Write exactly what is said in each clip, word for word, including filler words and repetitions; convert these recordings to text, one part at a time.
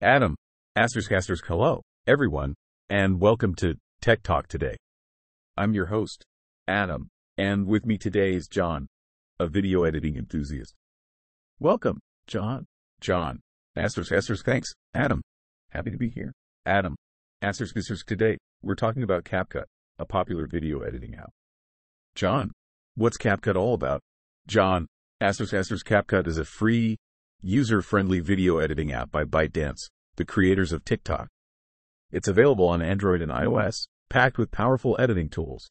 Adam, Asters Casters, hello, everyone, and welcome to Tech Talk Today. I'm your host, Adam, and with me today is John, a video editing enthusiast. Welcome, John. John, Asters Casters, thanks, Adam. Happy to be here. Adam, Asters Casters, today we're talking about CapCut, a popular video editing app. John, what's CapCut all about? John, Asters Casters, CapCut is a free, user-friendly video editing app by ByteDance, the creators of TikTok. It's available on Android and iOS, packed with powerful editing tools.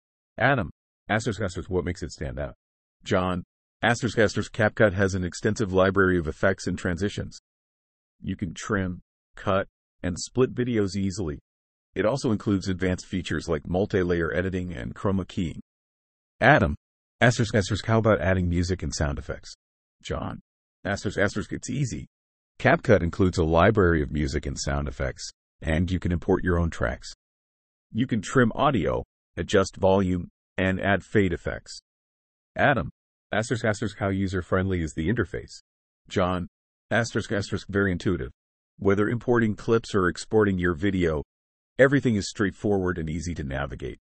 Adam, Asters Casters, what makes it stand out? John, Asters Casters, CapCut has an extensive library of effects and transitions. You can trim, cut, and split videos easily. It also includes advanced features like multi-layer editing and chroma keying. Adam, Asters Casters, how about adding music and sound effects? John, Asters Casters, it's easy. CapCut includes a library of music and sound effects, and you can import your own tracks. You can trim audio, adjust volume, and add fade effects. Adam, Asters Casters, how user-friendly is the interface? John, Asters Casters, very intuitive. Whether importing clips or exporting your video, everything is straightforward and easy to navigate.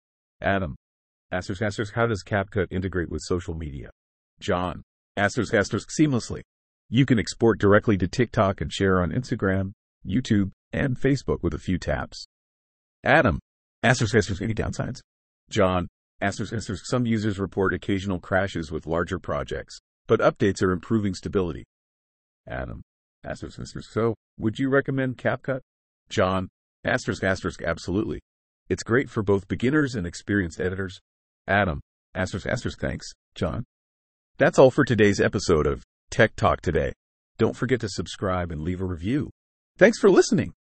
Adam, Asters Casters, how does CapCut integrate with social media? John, Asters Casters, seamlessly. You can export directly to TikTok and share on Instagram, YouTube, and Facebook with a few taps. Adam, Asters Casters, any downsides? John, Asters Casters, some users report occasional crashes with larger projects, but updates are improving stability. Adam, Asters Casters, so would you recommend CapCut? John, Asters Casters, absolutely. It's great for both beginners and experienced editors. Adam, Asters Casters, thanks, John. That's all for today's episode of Tech Talk Today. Don't forget to subscribe and leave a review. Thanks for listening.